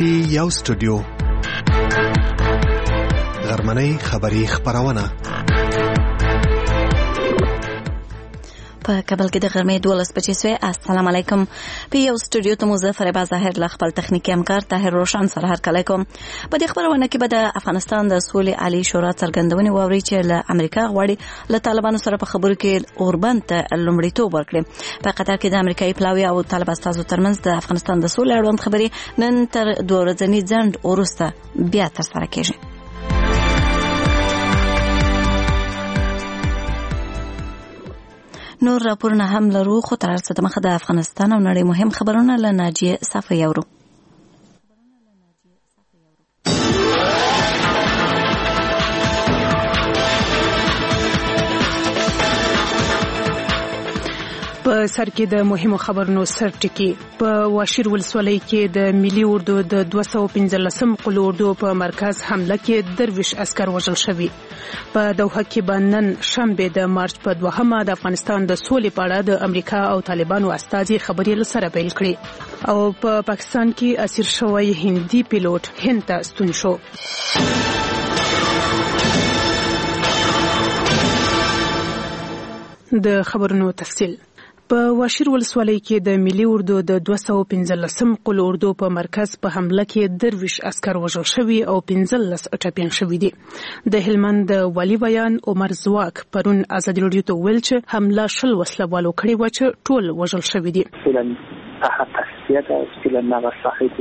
یو سټوډیو غرمنۍ خبری خبرونه په کابل کې د غرمې 12 بجې سوی. السلام علیکم. په یو سټوډیو ته مظفر ظاهر له خپل تخنیکی همکار طاهر روشن سره هر کله کوم. په دې خبرونه کې به د افغانستان د سولې عالی شورا څرګندونې ووري چې له امریکا غواړي له طالبانو سره په خبرو کې اوربند ته لومړیتوب ورکړي. په قطر کې د امریکایي پلاوي او طالب استازو ترمنځ د افغانستان د سولې اړوند خبرې نن تر 2 ورځني ځنډ وروسته بیا ترسره کیږي. نور راپورونه هم لرو، خو تر څه د مخه د افغانستان او نړۍ مهم خبرونه له ناجیه صافی اورو. په سر کې د مهمو خبرونو سرټکی. په واشیر ولسوالۍ کې د ملي اردو د 215 قلو اردو په مرکز حمله کې درویش عسكر وژل شوي. په دوحه کې بنن شنبه د مارچ په 2 د افغانستان د سولې په اړه د امریکا او طالبانو استازي خبرې سره پیل کړې. او په پاکستان کې اسیر شوی هندي پیلوټ هند ته ستون شو. د خبرونو تفصیل. په واشیر ولسوالۍ کې د ملي اردو د 215 قلو اردو په مرکز په حمله کې درویش عسكر وژل شوي او 15 ټپيان شوي دي. د هلمند د والي بیان عمر زواک پرون ازادي رادیو ته ویل چې حمله شل وسلوالو کړې و چې ټول وژل شوي دي. تحت تسلیت است که لنغ صاحب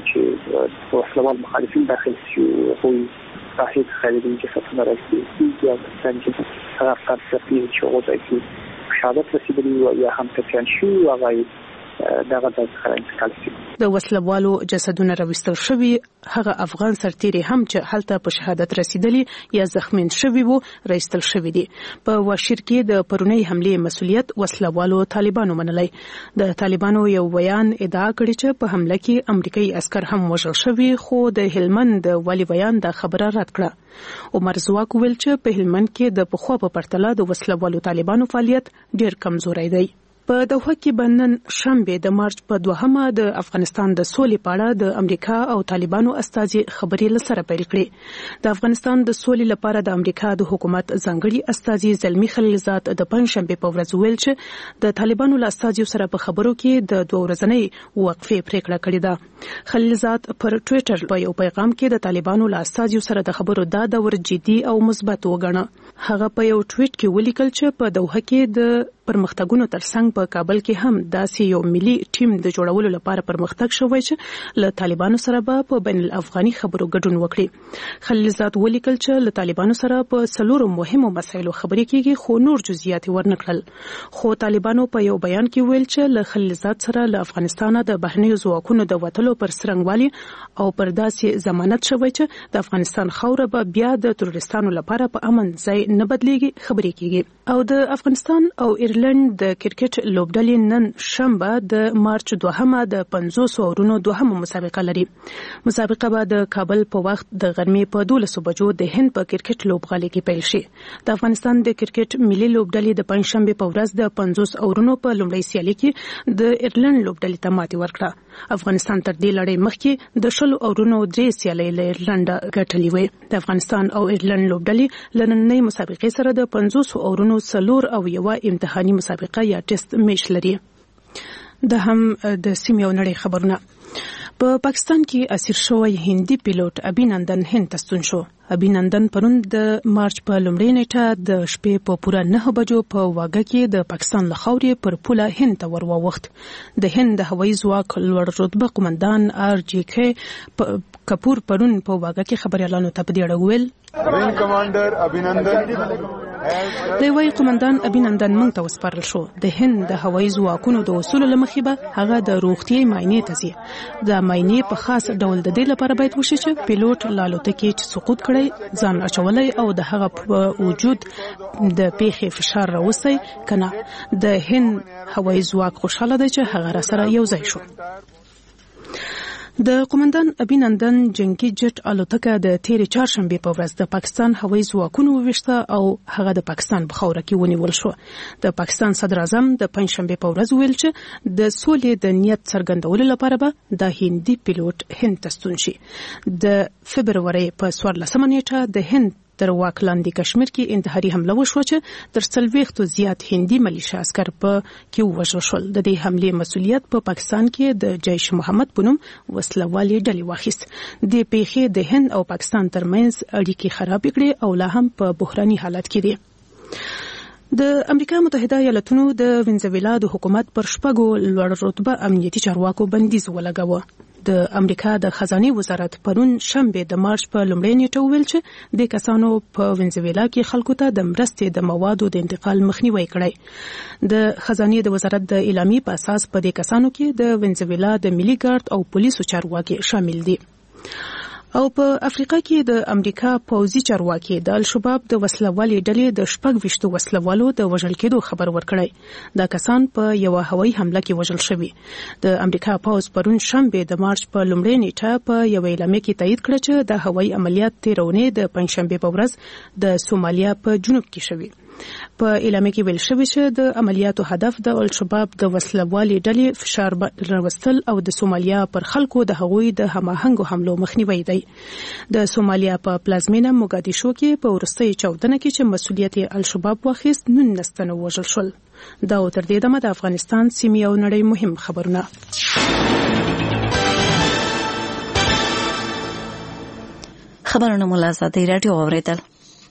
چې وسلوال مخالفین داخل شو خوی صاحب خلیدین که ستون رسید یا سنجد طرف قد سفیر شغل اکی شهادت رسیدلی و یا هم تکیان شو و غایی دغه د انتقال شي. د وسلوالو جسدونه راوستل شوي. هغه افغان سرتیري هم چې هلته په شهادت رسیدلی یا زخمین شوي وو راوستل شوي دي. په واشیر کې د پرونی حملې مسؤلیت وسلوالو طالبانو منلی. د طالبانو یو بیان ادعا کړې چې په حمله کې امریکایي عسكر هم وژل شوي، خو د هلمند د والي بیان دا خبره رد کړه. عمر زواک ویل چې په هلمند کې د پخوا په پرتله د وسلوالو طالبانو فعالیت ډیر کمزوری دی. په دوحه کې بنن شنبه د مارچ په 2 د افغانستان د سولې په اړه د امریکا او طالبانو استازي خبرې سره پیل کړې. د افغانستان د سولې لپاره د امریکا د حکومت ځانګړي استازي زلمی خلیلزاد د پنځشنبه په ورځ ویل چې د طالبانو له استازو سره په خبرو کې د 2 ورځنۍ وقفې پریکړه کړې ده. خلیلزاد پر ټوئیټر په یو پیغام کې د طالبانو له استازو سره د خبرو دا دور جدي او مثبت وګڼه. هغه په یو ټویټ کې ولیکل چې په دوحه کې د پرمختګونو ترڅنګ په کابل کې هم داسې یو ملي ټیم د جوړولو لپاره پرمختګ شوی چې له طالبانو سره به په بین الافغاني خبرو ګډون وکړي. خلیلزاد ولیکل چې له طالبانو سره په 4 مهمو مسایلو خبرې کیږي، خو نور جزئیات ورنکړل. خو طالبانو په یو بیان کې ویل چې له خلیلزاد سره له افغانستان د بهرنیو ځواکونو د وټلو پر سرنګوالي او پر داسې ضمانت شوی چې د افغانستان خوره به بیا د تروریستانو لپاره په امن ځای نه بدلیږي خبرې کیږي. او د افغانستان او ایرلند د کرکټ لوبډلې نن شنبه د مارچ 2 د 500 اورونو دوهمه مسابقه لري. مسابقه به د کابل په وخت د غرمې په 12 بجو د هند په کرکټ لوبغالي کې پیل شي. د افغانستان د کرکټ ملي لوبډلې د پنځشنبه په ورځ د 500 اورونو په لومړۍ سیالي کې د ایرلند لوبډلې ته ماتې ورکړه. افغانستان تر دې لړۍ مخکې د 10 اورونو 3 سیالۍ له ایرلند ګټلې وې. د افغانستان او ایرلند لوبډلې لننۍ مسابقې سره د 500 اورونو 4 او یو امتحاني مسابقه یا ټیسټ میچ لري. د هم د سیمې او نړۍ خبرونه. په پاکستان کې اسیر شوی هندي پیلوټ ابینندن هند ته ستون شو. ابینندن پرون د مارچ په لومړۍ نیټه د شپې په پوره 9 بجو په واګه کې د پاکستان له خاورې پر پوله هند ته ورواوښت. د هند د هوایي ځواک لوړ رتبه قومندان RGK کپور پرون په واګه کې خبريالانو ته په دې اړه ویل وین کمانډر ابینندن لوی قومندان ابینندن موږ ته وسپارل شو. د هند د هوایي ځواکونو د وصول لمخې به هغه د روغتي معاینې ته ځي. د معاینې په خاص ډول د دې لپاره باید وشي چې پیلوټ لالوتکې چې سقوط کړی ځان اچولای او د هغه په وجود د پیخي فشار راوستي کنه. د هند هوایي ځواک خوشاله دی چې هغه را سره یو ځای شو. د قومندان ابینندن جنگي جټ الوتکه د تیرې چهارشنبه په ورځ د پاکستان هوایي ځواکونو وویشته او هغه د پاکستان په خاوره کې ونیول شو. د پاکستان صدر اعظم د پنځشنبه په ورځ ویل چې د سولې د نیت څرګندولو لپاره به د هندي پیلوټ هند ته ستون شي. د فبروري په 14 نیټه د هند تر واک لاندې کشمیر کې انتحاري حمله وشوه چې تر 40 زیات هندي ملیشیا عسكر په کې وژل شول. د دې حمله مسؤلیت په پاکستان کې د جیش محمد بنوم وسلوالي ډلې واخیست. د پیښې د هند او پاکستان ترمنځ اړیکې خراب کړې او لا هم په بحراني حالت کې دي. د امریکا متحده ایالاتونو د وینزویلا د حکومت پر شپږو لوړ رتبه امنیتي چارواکو بندیز ولګاوه. د امریکا د خزانه وزارت پرون شنبه د مارچ په لومړۍ نیټه ویل چې د کسانو په وینزویلا کې خلکو ته د مرستې د موادو د انتقال مخنیوي کړی. د خزانه د وزارت د اعلامیې په اساس په دې کسانو کې د وینزویلا د ملي ګارد او پولیسو چارواکي شامل دي. او په افریقا کې د امریکا پوځي چارواکي د الشباب د وسلوالي ډلې د 26 وسلوالو د وژل کېدو خبر ورکړی. دا کسان په یو هوایي حمله کې وژل شوي. د امریکا پوځ پرون شنبه د مارچ په لومړۍ نیټه په یو اعلامیه کې تایید کړ چې د هوایي عملیات تیرونې د پنځشنبه په ورځ د سومالیا په جنوب کې شوي. په اعلامیه کې ویل شوی چې د عملیاتو هدف د الشباب د وسلوالي ډلې فشار راوستل او د سومالیا پر خلکو د هغوی د هماهنګو حملو مخنیوي دی. د سومالیا په پلازمینه موګادیشو کې په ورستۍ چاودنه کې چې مسؤلیت الشباب واخیست 19 تنه وژل شول. دا تر دې دمه د افغانستان سیمې او نړۍ مهم خبرونه. خبرونه مولا آزادی رادیو اوریدل.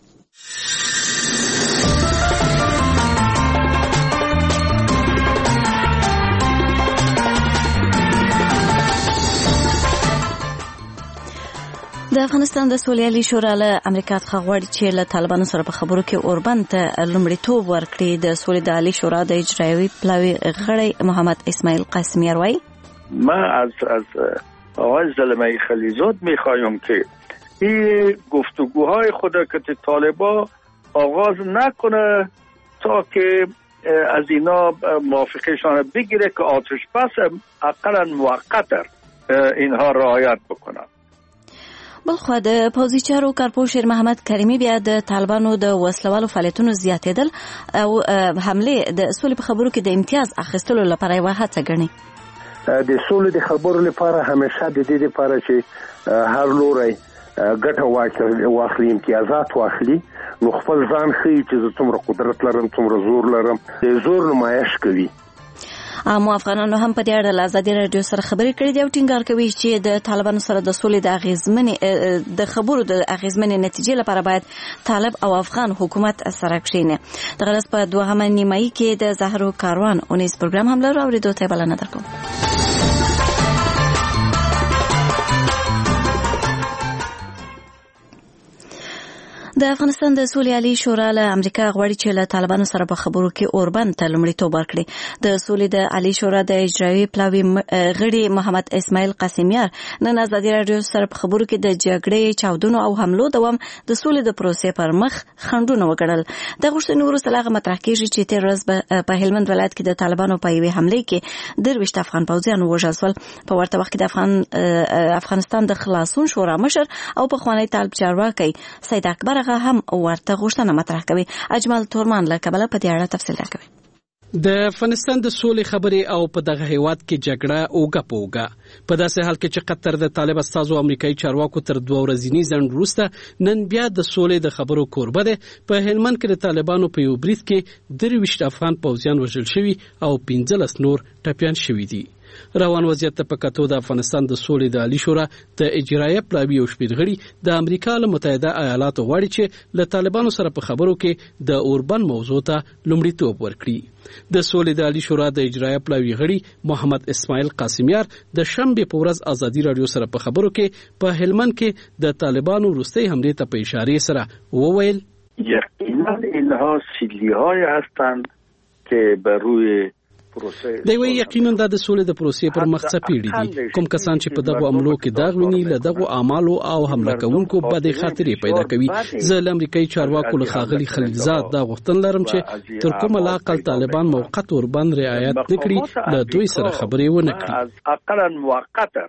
د افغانستان د سولې شورا له امریکا څخه غواړي چې له طالبانو سره په خبرو کې اوربند ته لومړیتوب ورکړي. د سولې د عالی شورا د اجرایوي پلاوی غړی محمد اسماعیل قاسمیار وایي ما از آقای زلمه خلیزاد میخوایم که این گفتگوهای خود که طالبان آغاز نکنه تا که از اینا موافقهشان بگیره که آتش بس اقلا موقت اینها رعایت بکنن. بلخو د پوځي چارو کارپوه شیر محمد کریمی بیا د طالبانو د وسلوالو فعالیتونو زیاتېدل او حمله د سولې په خبرو کې د امتیاز اخیستلو لپاره یوه هڅه ګڼي. د سولې د خبرو لپاره همیشه د دې لپاره چې هر لوري ګټه واخلي امتیازات واخلي نو خپل ځان ښیي چې څومره قدرت لرم څومره زور لرم د زور نمایش کوي. عامو افغانانو هم په دې اړه له ازادي راډیو سره خبرې کړې دي او ټینګار کوي چې د طالبانو سره د سولې د اغیزمنې د خبرو د اغیزمنې نتیجې لپاره باید طالب او افغان حکومت سره کښیني. د غرض په دوهمه نیمایي کې د زهرو کاروان اونیز پروګرام هم لرو اوریدو ته بلنه درکوم. د افغانستان د سولې عالی شورا له امریکا غواړي چې له طالبانو سره په خبرو کې اوربند ته لومړیتوب ورکړي. د سولې د عالی شورا د اجرایوي پلاوی غړي محمد اسماعیل قاسمیار نن ازادي راډیو سره په خبرو کې د جګړې چاودنو او حملو دوام د سولې د پروسې پر مخ خنډونه وګڼل. د غوښتنې وروسته هغه مطرح کیږي چې تیر ورځ په هلمند ولایت کې د طالبانو په یوې حمله کې 23 افغان پوځیان وژل شول. په ورته وخت کې د افغانستان د خلاصون شورا مشر او پخوانی طالب چارواکي سید اکبر هم ورته غوښتنه مطرح کوي. اجمل تورمان له کابل په دې اړه تفصیل راکوي. د افغانستان د سولې خبرې او په دغه هیواد کې جګړه اوګه پوګه په داسې حال کې چې قطر د طالب استازو امریکایي چارواکو تر 2 ورځې ځنډ وروسته نن بیا د سولې د خبرو کوربه ده. په هلمند کې د طالبانو په یو بریټ کې 23 افغان پوځیان وژل شوي او 15 نور ټپیان شوي دي. روان وضعیت ته په کتو د افغانستان د سولې د عالی شورا د اجرایه پلاوی او شپږغړي د امریکا له متحده ایالاتو غواړي چې له طالبانو سره په خبرو کې د اوربند موضوع ته لومړیتوب ورکړي. د سولې د عالی شورا د اجرایه پلاوی غړي محمد اسماعیل قاسمیار د شنبه په ورځ ازادي راډیو سره په خبرو کې په هلمند کې د طالبانو وروستۍ حمله ته په اشاره سره وویل یقینا اینها سیلی‌های هستند که بر روی دی وی یقینا د سولې د پروسې پر مخ څپېړي دي. کوم کسان چې په دغه عملو کې داغ ویني له دغه اعمالو او حمله کوونکو بده خاطرې پیدا کوي. زه له امریکایي چارواکو له ښاغلي خلیلزاد دا غوښتنه لرم چې تر کومه لاقل طالبان موقت اوربند رعایت نکړي له دوی سره خبرې ونه کړي. اقلا موقت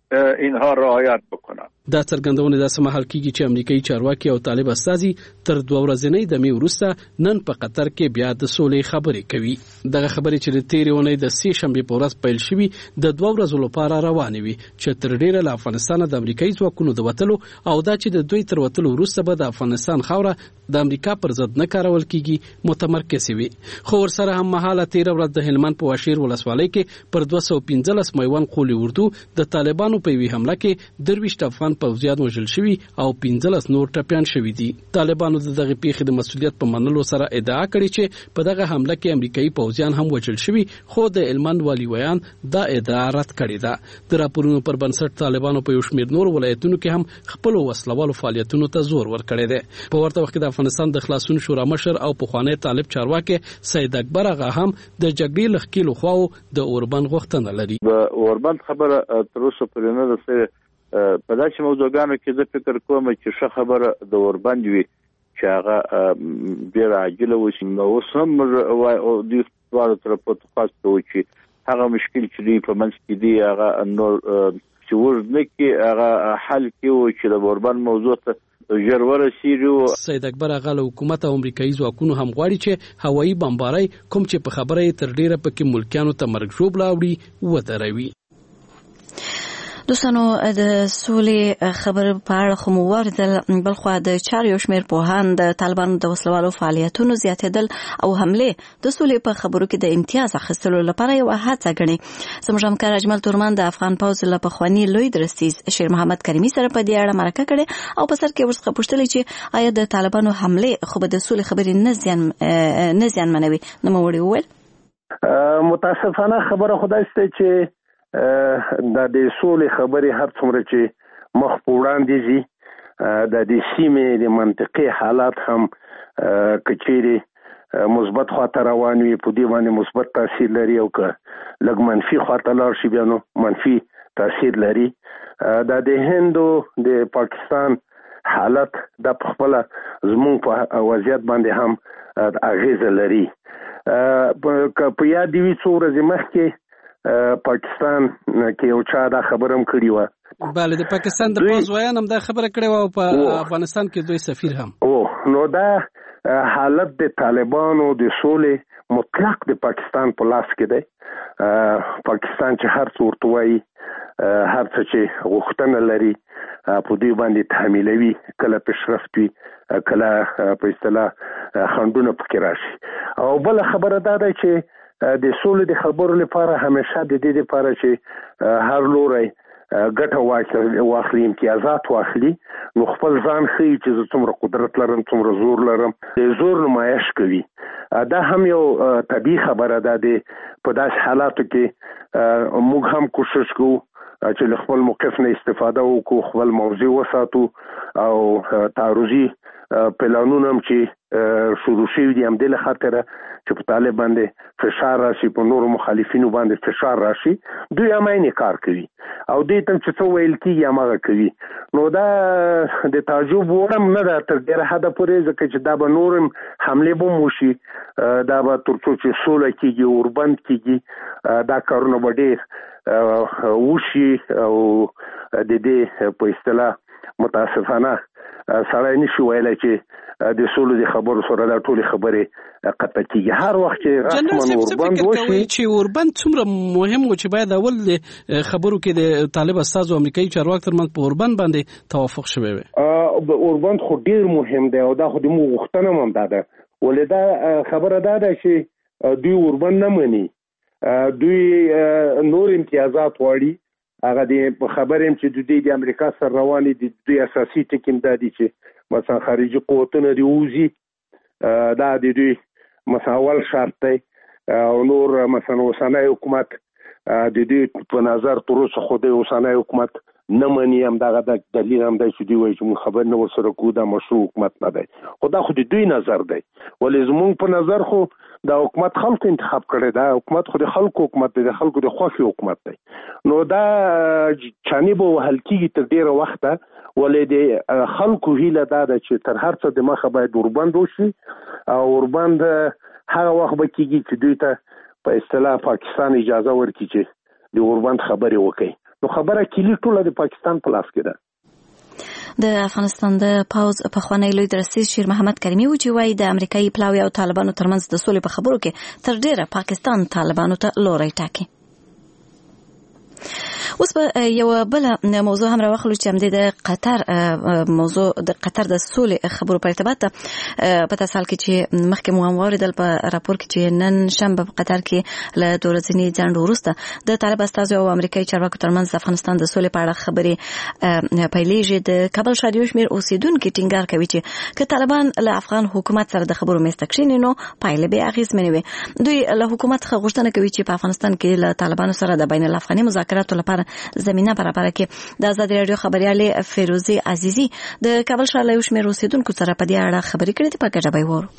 اینها رعایت بکنن. دا څرګندونه داسې مهال کیږي چې امریکایي چارواکي او طالب استازي تر 2 ورځې دمې وروسته نن په قطر کې بیا د سولې خبرې کوي. دغه خبرې چې د تیرې اونۍ د 3 شنبې په ورځ پیل شوې د 2 ورځو لپاره روانې وي چې تر ډیره له افغانستان د امریکایي ځواکونو د وټلو او دا چې د دوی تر وټلو وروسته به د افغانستان خاوره د امریکا پر ضد نه کارول کیږي متمرکز وي. خو ورسره هم مهاله 13 ورځ د هلمند په واشیر ولسوالۍ کې پر 215 میوان قولي اردو د طالبانو په وی حمله کې 23 افغان پوځیان وژل شوي او 15 نور ټپيان شوي دي. طالبانو دغه پیښې د مسؤلیت په منلو سره ادعا کړې چې په دغه حمله کې امریکایي پوځیان هم وژل شوي، خو د هلمند والي ویان دا ادعا رد کړې ده. د راپورونو پر بنسټ طالبانو په یو شمېر نور ولایتونو کې هم خپل وسلوالو فعالیتونو ته زور ورکړی دی. په ورته وخت کې د افغانستان د خلاصون شورا مشر او پخوانی طالب چارواکي سید اکبر آغا هم د جګړې لخکېلو خواو د اوربند غوښتنه لري. د اوربند خبره تر اوسه پورې نه ده په داسې موضوعګانو کې زه فکر کوم چې ښه خبره د اوربند وي چې هغه ډېره عاجله وشي. نو اوس هم دوی دواړو طرفو ته خواست کوي چې هغه مشکل چې دوی په منځ کې دي هغه نور چې ورنه کې هغه حل کوي چې د اوربند موضوع ته ژر ورسیږي. سید اکبر آغا له حکومت او امریکایي ځواکونو هم غواړي چې هوایي بمبارۍ کوم چې په خبره تر ډیره پکې ملکیانو ته مرګ ژوبله وړي ودروي. دوستانو د سولې خبر په اړه خو مو وردل، بلخو د چارو شمیر پوهان د طالبانو د وسلوالو فعالیتونو زیاتېدل او حمله د سولې په خبرو کې د امتیاز اخیستلو لپاره یو هڅه ګڼي. زموږ همکار اجمل تورمان د افغان پوځ له پخوانی لوی درستیز شیر محمد کریمي سره په دې اړه مرکه کړې او په سر کې ورڅخه پوښتنه چې آیا د طالبانو حمله خو به د سولې خبرې نه زیانمنوي؟ نو موړي وویل متاسفانه خبره خدای ست چې د سولې خبرې هر څومره چې مخ په وړاندې ځي د دې سیمې د منطقي حالات هم کچېري مثبت خواته روان وي، په دې باندې مثبت تاثیر لري او که لږ منفي خواته لاړ شي بیا نو منفي تاثیر لري. د هندو د پاکستان حالت د خپل زموږ په وضعیت باندې هم اغیزه لري. په یاد دی څو ورځې مخکې پاکستان کې یو چا دا خبره هم کړې و. بله د پاکستان د پوځ ویان هم دا خبره کړې و او په افغانستان کې دوی سفیر هم. نو دا حالت د طالبانو د سولې مطلق د پاکستان په لاس کې دی. پاکستان چې هر څه ورته وایي، هر څه چې غوښتنه لري په دې باندې تحمیلوي، کله پیشرفت وي کله په اصطلاح خنډونه پکې راشي. او بل خبره دا ده چې د سولې د خبرو لپاره همیشه د دې لپاره چې هر لوري ګټه واخلي، امتیازات واخلي، نو خپل ځان ښیي چې زه څومره قدرت لرم، څومره زور لرم، د زور نمایش کوي. دا هم یو طبیعي خبره ده. په داسې حالاتو کې موږ هم کوشش کوو چې له خپل موقف نه استفاده وکړو، خپل موضوع وساتو او تعرضي پلانونه هم چې شروع شوي دي همدې له خاطره چې په طالب باندې فشار راشي، په نورو مخالفینو باندې فشار راشي، دوی هم عیني کار کوي او دوی ته چې څه ویل کېږي هماغه کوي. نو دا د تعجب وړ هم نه ده تر ډېره حده پورې، ځکه چې دا به نور هم حملې به هم وشي، دا به تر څو چې سوله کېږي، اوربند کېږي، دا کارونه به ډېر وشي او د دې په اصطلاح متاسفانه سړی نشي ویلی چې د سولو د خبرو سره دا ټولې خبرې قطع کېږي. هر وخت چې رسماً اوربند وشي، چې اوربند څومره مهم و چې باید اول خبرو کې د طالب استازو امریکایي چارواکو ترمنځ په اوربند باندې توافق شوی وي. اوربند خو ډېر مهم دی او دا خو د موږ غوښتنه هم دا ده، ولې دا خبره دا ده چې دوی اوربند نه مني، دوی نور امتیازات غواړي. هغه د خبرې هم چې دوی د امریکا سره روانې دي، دوی اساسي ټکي دا دي چې مثلا خارجي قوتونه دي ووځي، دا د دوی مثلا اول شرط دی. او نور مثلا اوسنی حکومت د دوی په نظر تر اوسه خو د اوسنی حکومت نه مني، همدغه دلیل هم دی چې دوی وایي چې موږ خبر نه ورسره کوو، دا مشروع حکومت نه دی. خو دا خو د دوی نظر دی، ولې زموږ په نظر خو دا حکومت خلکو انتخاب کړی، دا حکومت خو د خلکو حکومت دی، د خلکو د خوښې حکومت دی. نو دا چانې به وهل کېږي تر ډېره وخته، ولې د خلکو هیله دا ده چې تر هر څه د مخه باید اوربند وشي او اوربند هغه وخت به کېږي چې دوی ته په اصطلاح پاکستان اجازه ورکړي چې د اوربند خبرې وکړي. نو خبره کلی ټوله د پاکستان په لاس کې ده. د افغانستان د پوز پخوانی لوی درسیز شیر محمد کریمي و چې وایي د امریکایي پلاوي او طالبانو ترمنځ د سولې په خبرو کې تر ډیره پاکستان طالبانو ته لوری ټاکي. اوس په یو بل موضوع هم راوخلو چې هم د قطر موضوع د قطر د سولې خبرو په ارتباط په تاسو کې چې مخکې مو هم اوریدل په راپور کې چې نن شنبه په قطر کې له دورځنی ځنډ وروسته د طالب استازو او امریکایي چارواکو ترمنځ د افغانستان د سولې په اړه خبرې پیلېږي. د کابل ښار یو شمېر اوسیدونکو ټینګار کوي چې که طالبان له افغان حکومت سره د خبرو مېز ته کښېني نو پایلې به اغېزمنې وي. دوی له حکومت څخه غوښتنه کوي چې په افغانستان کې له طالبانو سره د بین الافغاني مذاکراتو لپاره زمينه برابر کړي. د آزادي رادیو خبريالې فیروزي عزیزي د کابل ښار له یو شمېر اوسیدونکو سره په دې اړه خبرې کړې دي. په ګډه به وورو.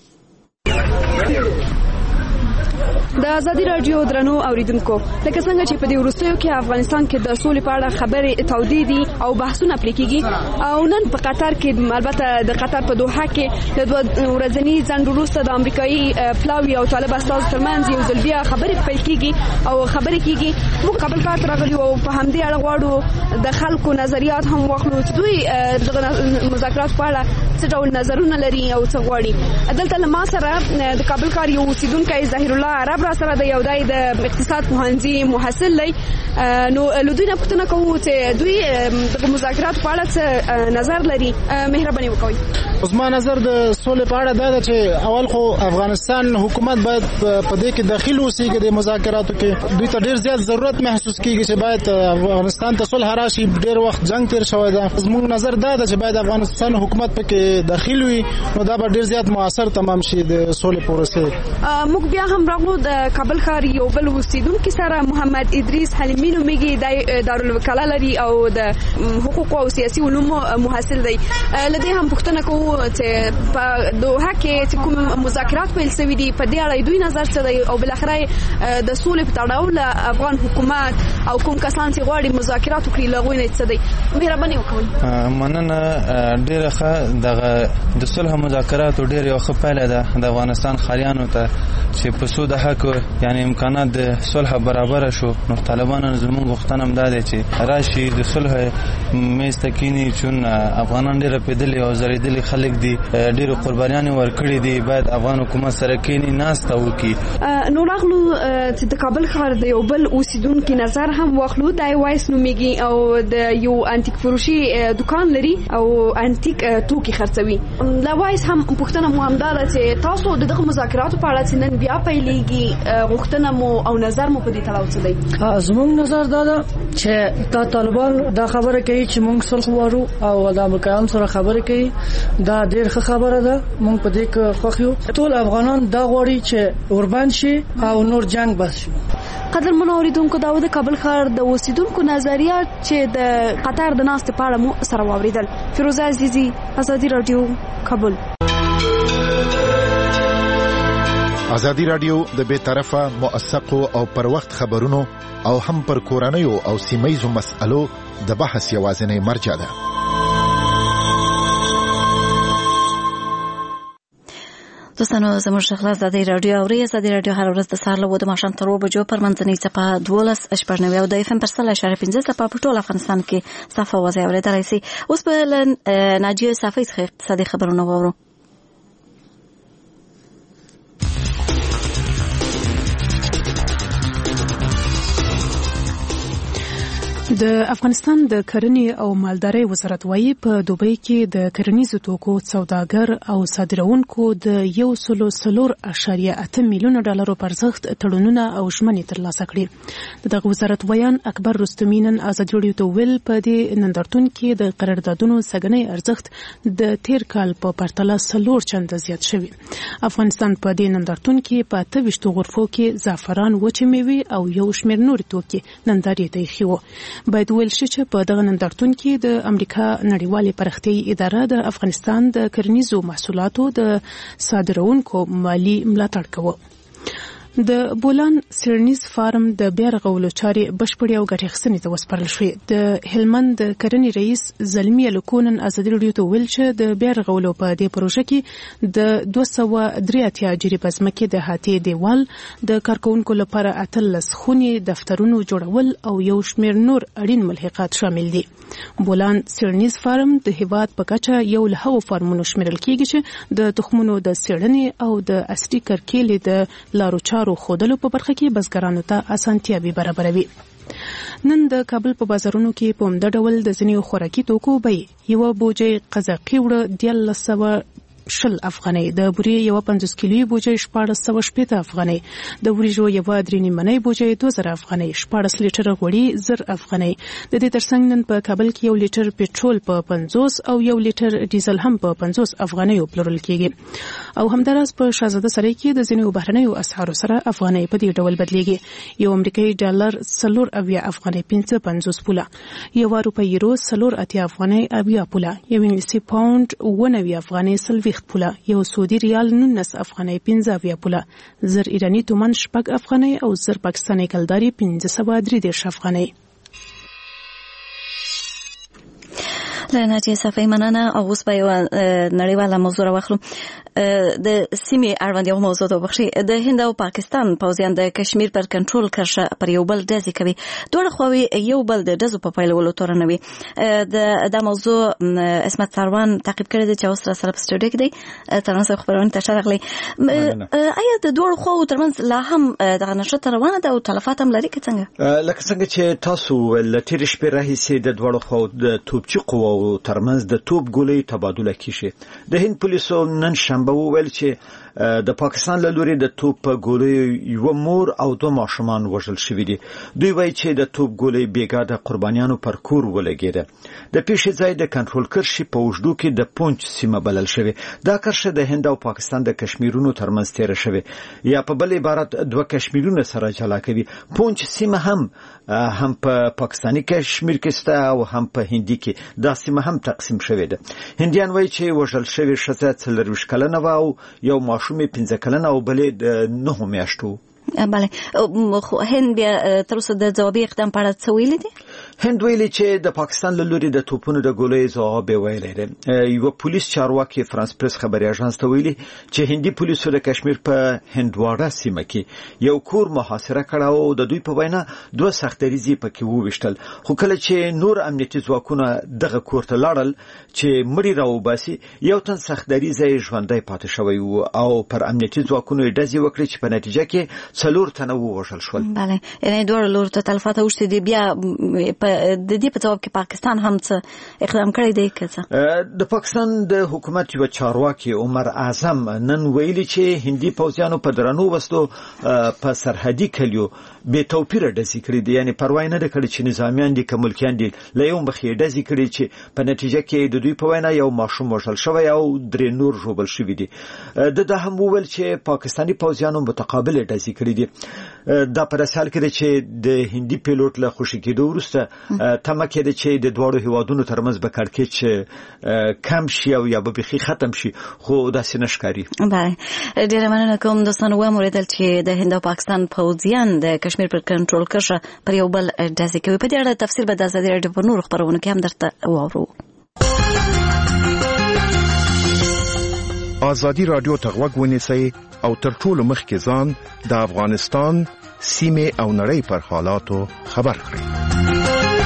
د آزادي رادیو درنو اوریدونکو، لکه څنګه چې په دې وروستیو کې افغانستان کې د سولې په اړه خبرې تودې دي او بحثونه پرې کېږي، او نن په قطر کې البته د قطر په دوحه کې د ورځني ځنډ وروسته د امریکایي پلاوي او طالب استازو ترمنځ یو ځل بیا خبرې پیل کېږي او خبرې کېږي. موږ کابل ښار ته راغلي او په همدې اړه غواړو د خلکو نظریات هم واخلو چې دوی د مذاکرات په اړه څه ډول نظرونه لري او څه غواړي. دلته له ما سره د کابل ښار یو اوسیدونکی ظاهر الله عرب را سره د یو دای د اقتصاد پوهنځي محصل دی. نو له دوی نه پوښتنه کوو چې دوی د مذاکراتو په اړه څه نظر لري. مهرباني وکړئ. زما نظر د سولې په اړه دا ده چې اول خو افغانستان حکومت باید په دې کې داخل اوسېږي د مذاکراتو کې. دوی ته ډېر زیات ضرورت محسوس کیږي چې باید افغانستان ته صلح راشي. ډېر وخت جنگ تیر شوی دی. زموږ نظر دا ده چې باید افغانستان حکومت پکې داخل وي، نو دا به ډېر زیات مؤثر تمام شي د سولې پروسې. موږ بیا هم راغلو د کابل ښار یو بل اوسیدونکي سره محمد ادریس حلیمی نومیږي، د دارالوکاله لري او د حقوق او سیاسي علومو محصل دی. لدې هم پوښتنه کوو چې په دوحه کې چې کوم مذاکرات پیل شوي دي په دې اړه دوی نظر څه دی، او بالاخره د سولې په تړاو له افغان حکومت او کوم کسان چې غواړي مذاکرات وکړي له هغوی نه څه دی. مهرباني وکړئ. مننه. ډېره ښه دغه د صلح مذاکراتو ډېر یو ښه پایله ده د افغانستان ښاریانو ته چې په څو دهه کې یعنی امکانات د صلح برابر شو. نو طالبانو زموږ غوښتنه هم دا دی چې راشي د صلح میز ته کینی، چون افغانان ډېر پیدلي او زریدلي خلک دي، ډېر قربانیانې ورکړي دي. باید افغان حکومت سره کینی ناسته وکړي. نو راغلو چې د کابل ښار د یو بل اوسیدونکي نظر هم واخلو. د وایس نومیږي او د یو انټیک فروشي دکان لري او انټیک توکي خرڅوي. د وایس هم پوښتنه مو همدا ده چې تاسو دغه مذاکراتو په اړه چې نن بیا پیلېږي غوښتنه مو او نظر مو په دې تړاو څه دی؟ زموږ نظر دا ده چې دا طالبان دا خبره کوي چې موږ صلح غواړو او د امریکایانو سره خبرې کوي. دا ډېر ښه خبره ده. موږ په دې کې خوښ یو. ټول افغانان دا غواړي چې اوربند شي او نور جنگ بس شي. قدرمن اوریدونکو، دا د کابل ښار د اوسیدونکو نظریات چې د قطر د ناستې په اړه مو سره واوریدل. فیروزه عزیزي، آزادي رادیو، کابل. آزادي رادیو د بے طرفه، موثقو او پر وخت خبرونو او هم پر کورنیو او سیمایزو مسألو د بحث یوازینی مرجع ده. دوستانو، زموږ شغله آزادي رادیو اوري. آزادي رادیو هر ورځ د سهار له 9 د ماښام تر 2 بجو پر منځنۍ څپه 12.9 او د FM پر 100.5 څپه په ټول افغانستان کې صفه وځي اورېدلای شي. اوس په ناجیه صافی څخه اقتصادي خبرونه وورو. د افغانستان د کرنې او مالدارۍ وزارت وايي په دوبۍ کې د کرنیزو توکو سوداګر او صادرونکو د 104.8 میلیون ډالرو پر ارزښت تړونونه او ژمنې ترلاسه کړې. دغه وزارت ویان اکبر رستمی نن آزادي رادیو ته ویل په دې نندارتون کې د قراردادونو سګنۍ ارزښت د تیر کال په پرتله 4 چنده زیات شوی. افغانستان په دې نندارتون کې په 28 غرفو کې زعفران، وچې میوې او یو شمېر نور توکي نندارې ته ایښي وو. باید ویل شي چې په دغه نندارتون کې د امریکا نړیوالې پرختیايي اداره د افغانستان د کرنیزو محصولاتو د صادرونکو مالی ملاتړ کوي. د بولان سیرنیز فارم د بیا رغولو چارې بشپړې او ګټې اخیستنې ته وسپارل شوې. د هلمند د کرنې رئیس زلمی الکونن ازادي راډیو ته ویل چې د بیا رغولو په دې پروژه کې د 283 جریبه ځمکې د هاتې دیوال، د کارکونکو لپاره 18 خونې، دفترونو جوړول او یو شمېر نور اړین ملحقات شامل دي. بولان سیرنیز فارم د هیواد په کچه یو له هغو فارمونو شمیرل کیږي چې د تخمونو د څېړنې او د عصري کرکیلې د لارو چارو خودلو په برخه کې بزګرانو ته اسانتیاوې برابروي. نن د کابل په بازارونو کې په عمده ډول د ځینې خوراکي توکو بیې یوه بوجۍ قزاقي وړه 1310 افغانۍ، د بورې یوه 50 کیلویي بوجۍ 1460 افغانۍ، د وریژو یوه 3 نیمنۍ بوجۍ 2000 افغانۍ، 14 لیټره غوړي 1000 افغانۍ. د دې ترڅنګ نن په کابل کې 1 لیټر پټرول په 50 او 1 لیټر ډیزل هم په 50 افغانۍ پلورل کیږي. او همداراز په شاهزاده سرای کې د ځینو بهرنیو اسعارو سره افغانۍ په دې ډول بدلیږي. یو امریکایي ډالر 4.80 افغانۍ 55 پوله، یو روپۍ یورو 4.80 افغانۍ 80 پوله، یو انګلیسي پاوند 90 افغانۍ 40 پوله، یو سعودي ریال 19 افغانۍ 15 پوله، 1000 ایرانی تومان 6 افغانۍ او 1000 پاکستاني کلداري 533 افغانۍ. لناجي صفای مننه. او اوس به یو نړیواله موضوع راوخلو. د سیمې اړوند یو موضوع ته بخشي. د هند او پاکستان پوځیان د کشمیر پر کنټرول کرښه پر یو بل ډزې کوي. دواړه خواوې یو بل د ډزو په پیلولو تورنوي. دا موضوع اسمت سروان تعقیب کړی دی چې اوس را سره په سټوډیو کې دی. ترنسه خبرونه ته شرغلي. آیا د دواړو خواو ترمنځ لا هم دغه نشته روانه ده او تلفات هم لري که څنګه؟ لکه څنګه چې تاسو ل تیر شپې راهیسې د دواړو خواو د توپچي قواو ترمنځ د توپ ګولۍ تبادله کیږي. د هند پولیسو نن شنبه وویل چې د پاکستان له لوري د توپ ګولۍ یو مور او 2 ماشومان وژل شوي دي. دوی وایي چې د توپ ګولۍ بیګا د قربانیانو پر کور ولګېده. د پیښې ځای د کنټرول کرښې په اوږدو کې د پونچ سیمه بلل شوې. دا کرښه د هند او پاکستان د کشمیرونو ترمنځ تیره شوې، یا په بل عبارت 2 کشمیرونه سره جلا کوي. پونچ سیمه هم په پاکستاني کشمیر کې سته او هم په هندي کې دا سیمه هم تقسیم شوې ده. هندیان وایي چې وژل شوې ښځه 40 کلنه وه او یو ماشوم 15 کلنه او بلې د 9 میاشتو. بله، خو هند بیا تر اوسه د ځوابي اقدام په اړه څه ویلي دي؟ هند ویلي چې د پاکستان له لوري د توپونو د ګولۍ ځواب ویلی دی. یو پولیس چارواکي فرانس پریس خبري اژانس ته ویلي چې هندي پولیسو د کشمیر په هندواړه سیمه کې یو کور محاصره کړ او د دوی په وینا 2 سختریزې پکې وویشتل. خو کله چې نور امنیتي ځواکونه دغه کور ته لاړل چې مړي راوباسي، یو تن سختریزې ژوندۍ پاتې شوی و او پر امنیتي ځواکونو ډزې وکړي چې په نتیجه کې 4 تنه ووژل شول. بله، یعنی دوه لور ته تلفات اوښتي دي. بیا د دې په جواب کې پاکستان هم څه اقدام کړی دی که څه؟ د پاکستان د حکومت یو چارواکي عمر اعظم نن ویلي چې هندي پوځیانو په درنو وسلو په سرحدي کلیو بې توپیره ډزې کړي دي. یعنی پروا نه ده کړې چې نظامیان دي که ملکیان دي، له یو مخې ډزې کړي چې په نتیجه کې د دوی په وینا یو ماشوم وژل شوی او 3 نور ژوبل شوي دي. د هم وویل چې پاکستاني پوځیانو متقابل ډزې کړي دي. دا په داسې حال کې ده چې د هندي پیلوټ له خوشي کېدو وروسته تمه کېده چې د دواړو هیوادونو ترمنځ به کړکېچ کم شي او یا به بیخي ختم شي، خو داسې نه ښکاري. بله، ډېره مننه کوم. دوستانو واورېدل چې د هند او پاکستان پوځیان د کشمیر پر کنټرول کرښه پر یو بل ډزې کوي. په دې اړه تفصیل به د ازادي راډیو په نورو خپرونو کې هم درته واورو. ازادي راډیو ته غوږ ونیسئ او تر ټولو مخکې ځان د افغانستان سیمې او نړۍ پر حالاتو خبر کړئ.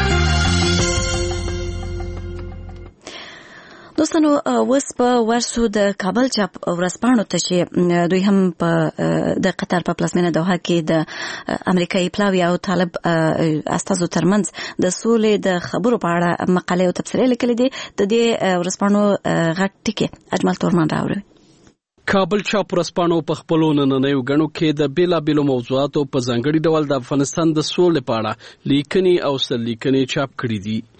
دوستانو، اوس په ورسو د کابل چاپ ورځپاڼو ته چې دوی هم په د قطر په پلازمینه دوحه کې د امریکایي پلاوي او طالب استازو ترمنځ د سولې د خبرو په اړه مقالې او تبصرې لیکلې دي. د دې ورځپاڼو غټ ټکی اجمل تورمان راوړي. کابل چاپ ورځپاڼو په خپلو نننیو غنو کې د بیلابیلو موضوعاتو په ځانګړي ډول د افغانستان د سولې په اړه لیکنې او سرلیکنې چاپ کړې دي.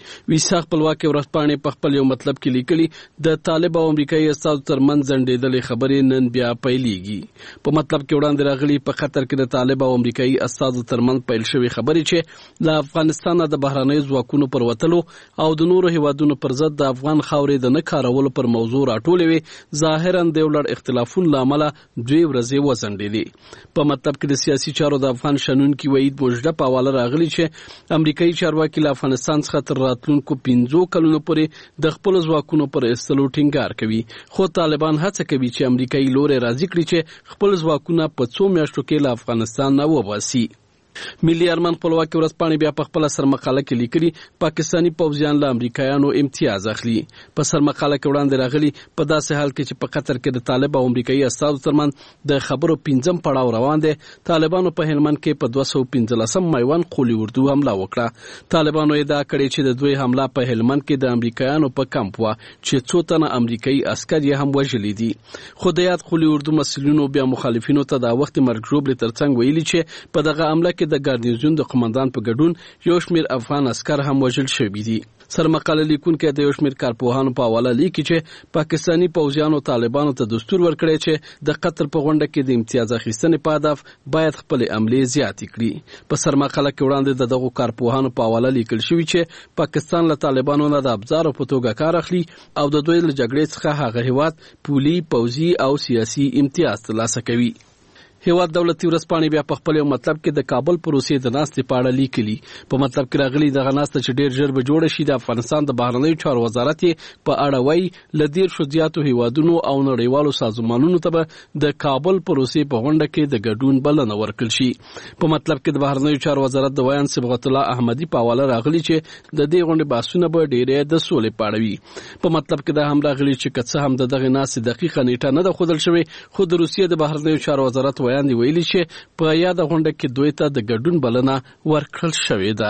ویسا خپلواکي ورځپاڼې په خپل یو مطلب کې لیکلي د طالب او امریکایي استازو ترمنځ ځنډېدلې خبرې نن بیا پیلېږي. په مطلب کې وړاندې راغلي په خطر کې د طالب او امریکایي استازو ترمنځ پیل شوې خبرې چې له افغانستان د بهرنیو ځواکونو پر وتلو او د نورو هیوادونو پر ضد د افغان خاورې د نه کارولو پر موضوع راټولې وي، ظاهرا د یو لړ اختلافونو له امله 2 ورځې وځنډېدې. په مطلب کې د سیاسي چارو د افغان شنونکي وحید بوجده په حواله راغلي چې امریکایي چارواکي له افغانستان څخه تر راتلونکو 15 کلونو پورې د خپل ځواکونو پر ایستلو ټینګار کوي، خو طالبان هڅه کوي چې امریکایي لوري راضي کړي چې خپل ځواکونه په 2 میاشتو کې له افغانستان نه وباسي. ملي ارمان خپلواکي ورځپاڼې بیا په خپل سرمقاله کې لیکلي پاکستاني پوځیان له امریکایانو امتیاز اخلي. په سرمقاله کې وړاندې راغلي په داسې حال کې چې په قطر کې د طالب او امریکایي استازو ترمنځ د خبرو 5م پړاو روان دی، طالبانو په هلمند کې په 215 میوان قولي اردو حمله وکړه. طالبانو ادعا کړې چې د دوی حمله په هلمند کې د امریکایانو په کمپ و چې 2 تنه امریکایي عسکر یې هم وژلي دي. خو د یاد قولي اردو مسؤلینو بیا مخالفینو ته د وخت مرګ ژوبلې ترڅنګ ویلي چې په دغه حمله کې د ګارنیزون د قومندان په ګډون یو شمېر افغان عسکر هم وژل شوي دي. سرمقاله لیکونکي د یو شمېر کارپوهانو په حواله لیکي چې پاکستاني پوځیانو طالبانو ته دستور ورکړی چې د قطر په غونډه کې د امتیاز اخیستنې په هدف باید خپل عملې زیاتې کړي. په سرمقاله کې وړاندې د دغو کارپوهانو په حواله لیکل شوي چې پاکستان له طالبانو نه د ابزارو په توګه کار اخلي او د دوی له جګړې څخه هغه هیواد پولي، پوځي او سیاسي امتیاز ترلاسه کوي. هیواد دولتي ورځپاڼې بیا په خپل یو مطلب کې د کابل پروسې د ناستې په اړه لیکلي. په مطلب کې راغلي دغه ناسته چې ډېر ژر به جوړه شي، د افغانستان د بهرنیو چارو وزارت یې په اړه وایي له 10 زیاتو هیوادونو او نړیوالو سازمانونو ته به د کابل پروسې په غونډه کې د ګډون بلنه ورکړل شي. په مطلب کې د بهرنیو چارو وزارت د ویان صبغت الله احمدي په حواله راغلي چې د دې غونډې بحثونه به ډېرې د سولې په اړه وي. په مطلب کې دا هم راغلي چې که څه هم د دغې ناستې دقیقه نیټه نه ده ښودل شوې، خو د روسیې د بهرنیو چارو وزارت ویان دی ویلي چې په یاده غونډه کې دوی ته د ګډون بلنه ورکړل شوې ده.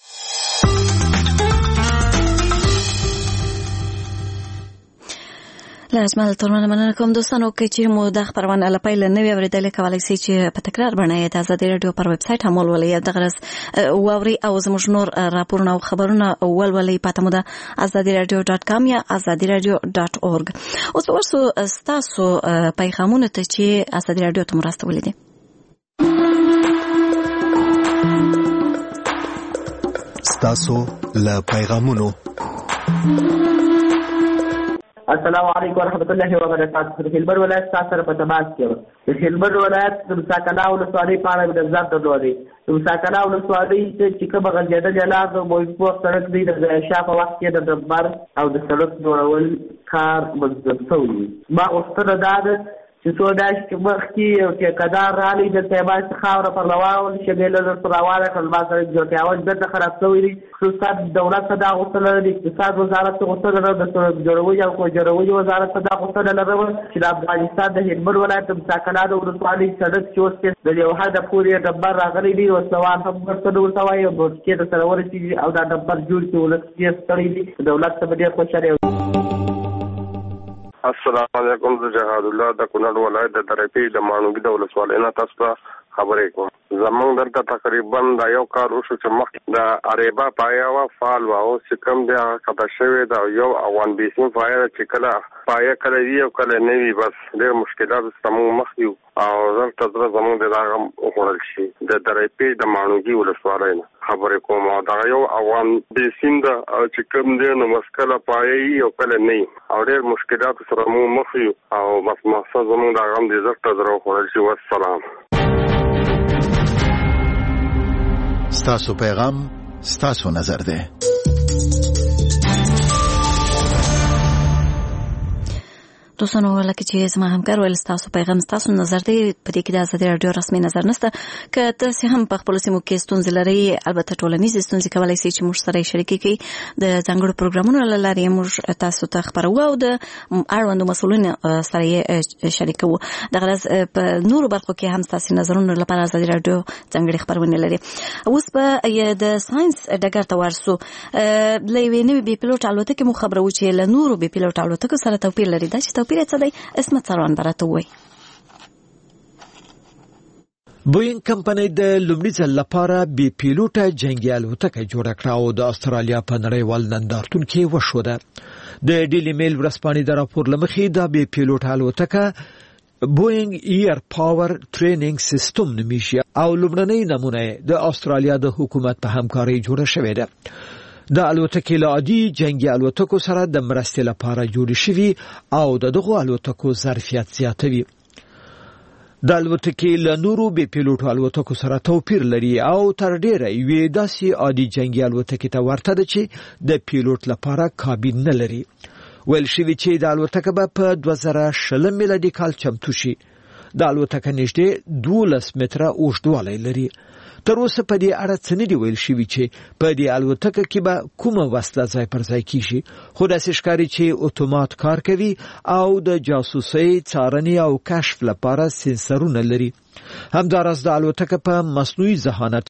له اجمل ترمنه مننه کوم دوستانو چې مو د خبرونه لپاره لنوي اوریدل کولای شئ چې په تکرار باندې د آزادي رادیو پر ویب سټ هم ولولئ، د غرض ووري او زموږ نور راپورونه او خبرونه ولولئ پته مو د azadiradio.com یا azadiradio.org. اوس ورسو تاسو پیغامونه ته چې آزادي رادیو ته مرسته دي. ستاسو له پیغامونو. السلام علیکم ورحمۃ اللہ وبرکاتہ. د هلمند ولایت سره په تماس کې د هلمند ولایت د مساکنا ولسوالۍ په اړه د نظر درلودي. د مساکنا ولسوالۍ چې کومه غځېدلې لار د موجود سړک دی د شاف وخت کې د دمبر او د سړک جوړول کار مزدب شوی. ما اوسره دا چې څو داش کې مخکې او چې کدار رالي د تیباس خاوره پر لواول شګل له سراواله کلمه سره جوړیاول د خراب شوی دي. خصوصا دولت صدا غوښتل د اقتصاد وزارت غوښتل د جوړوي او جوړوي وزارت صدا غوښتل لري چې د افغانستان د هلمند ولایت د مساکنا د ولسوالۍ سړک چې اوس د یو حد پورې دبر راغلي دي او سوال هم ورته وسوي او چې د سره ورسي او دا دبر جوړ چې ولسمشر ستړي دي دولت ته ډېر خوشاله. السلام علیکم. زه جهاد الله د کونړ ولایت د درپی د مانوګي د ولسوالۍ نه تاسو ته خبرې کوم. زمونږ دلته تقریبا د یو کار وشو چې مخکې د اریبا پایا وا فال وا او سکم د خطا شوی د یو اوان بیسین پایا چې کله پایا کله وی او کله نه وی، بس ډېر مشکلات زموږ مخ یو او دلته زموږ د داغه وخوړل شي. د درپی د مانوګي ولسوالۍ نه خبرې کوم او دا یو اوان بیسین د چې کوم دی نو مسکله پایا او کله نه او ډېر مشکلات سره موږ مخ یو او بس مقصد زموږ د غم دې زړه درو وخوړل شي. والسلام. ستاسو پیغام ستاسو نظر ده. دوستانو لکه چې زما همکار ویل ستاسو پیغام ستاسو نظر دی. په دې کې د آزادي رادیو رسمي نظر نشته. که تاسو هم په خپل سیمو کې ستونزې لرئ، البته ټولنیز ستونزې کولای شئ چې موږ سره شریک کړئ. د ځانګړو پروګرامونو له لارې موږ تاسو ته خبرو او د اړوندو مسؤلینو سره شریکو. د غرض په نورو برخو کې هم تاسو نظرونو لپاره آزادي رادیو ځانګړي خبرونه لري. اوس په د ساينس ډګر ته ورسو. لوي نوې بي پيلوټ الوتکه مو خبرو چې له نورو بي پيلوټ الوتکو سره توپیر لري. دا چې توپیر څه دی؟ اسمت سروان براتو وي. بوینګ کمپنۍ د لومړي ځل لپاره بي پیلوټه جنگي الوتکه جوړه کړه او د استرالیا په نړیوال نندارتون کې وشوده. د ډیلی میل ورځپاڼې د راپور لمخې دا بي پیلوټه الوتکه بوینګ ایر پاور ټریننګ سیستم نومیږي او لومړنۍ نمونه د استرالیا د حکومت په همکارۍ جوړه شوې ده. د الوتکې له عادي جنگي الوتکو سره د مرستې لپاره جوړې شوي او دغه الوتکو ظرفیت زیاتوي. د الوتکې له نورو بي پیلوټو الوتکو سره توپیر لري او تر ډیره یوې داسې عادي جنگي الوتکې ته ورته ده چې د پیلوټ لپاره کابین نه لري. ویل شوي چې د الوتکه به په 2020 میلادي کال چمتو شي. د الوتکه نږدې 12 متره اوږدوالی لري. تر اوسه په دې اړه څه نه دی ویل شوي چې په دې الوتکه کې به کومه وسله ځای پر ځای کیږي، خو داسې ښکاري چې اتومات کار کوي او د جاسوسۍ، څارنې او کشف لپاره سنسرونه لري. همداراز د الوتکه په مصنوعي ذهانت